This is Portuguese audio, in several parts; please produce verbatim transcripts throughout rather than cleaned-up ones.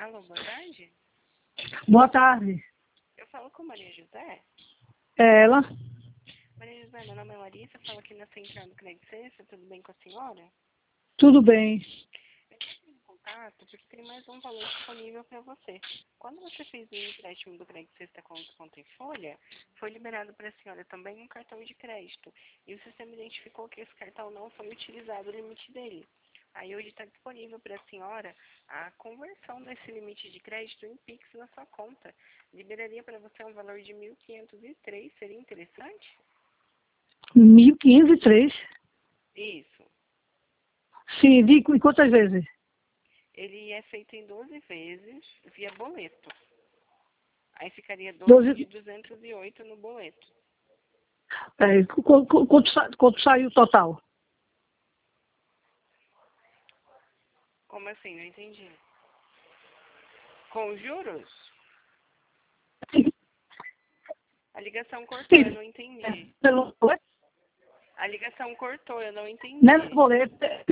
Alô, boa tarde. Boa tarde. Eu falo com Maria José. É ela? Maria José, meu nome é Larissa, falo aqui na Central do Credit Suisse, tudo bem com a senhora? Tudo bem. Eu estou em contato porque tem mais um valor disponível para você. Quando você fez o empréstimo do Credit Suisse da conta, conta em folha, foi liberado para a senhora também um cartão de crédito. E o sistema identificou que esse cartão não foi utilizado o limite dele. Aí hoje está disponível para a senhora a conversão desse limite de crédito em Pix na sua conta. Liberaria para você um valor de mil quinhentos e três, seria interessante? mil quinhentos e três? Isso. Sim, vi qu- quantas vezes? Ele é feito em doze vezes via boleto. Aí ficaria doze de doze. duzentos e oito no boleto. É, qu- qu- quanto, sa- quanto saiu o total? Como assim? Não entendi. Com juros? A ligação cortou, eu Sim. não entendi. Pelo boleto? A ligação cortou, eu não Não é entendi. boleto. é-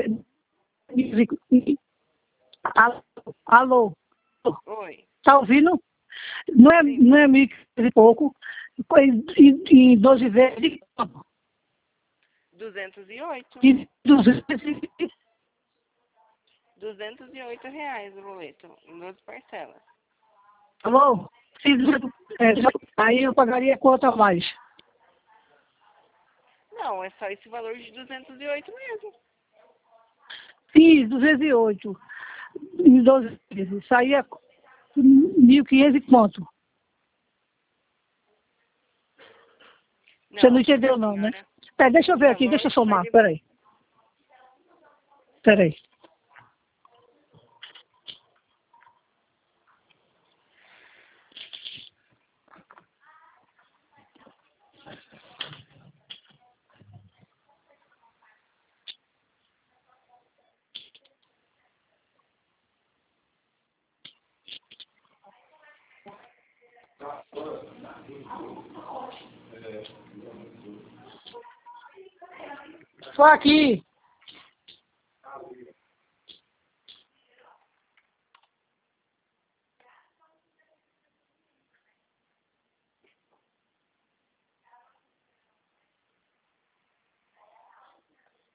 é- Alô? Alô? Oi. Tá ouvindo? Não é, Sim. não é mil e pouco. Em, em, em doze vezes. duzentos e oito. De duzentos. duzentos e oito reais o boleto, em doze parcelas. Alô? Sim, é, aí eu pagaria quanto a mais? Não, é só esse valor de duzentos e oito mesmo. Fiz duzentos e oito em doze vezes. Saía mil e quinhentos e quanto? Você não Não, entendeu não, né? senhora. É, deixa eu O ver aqui, deixa valor eu que vai somar, lhe... peraí. Peraí. Só aqui.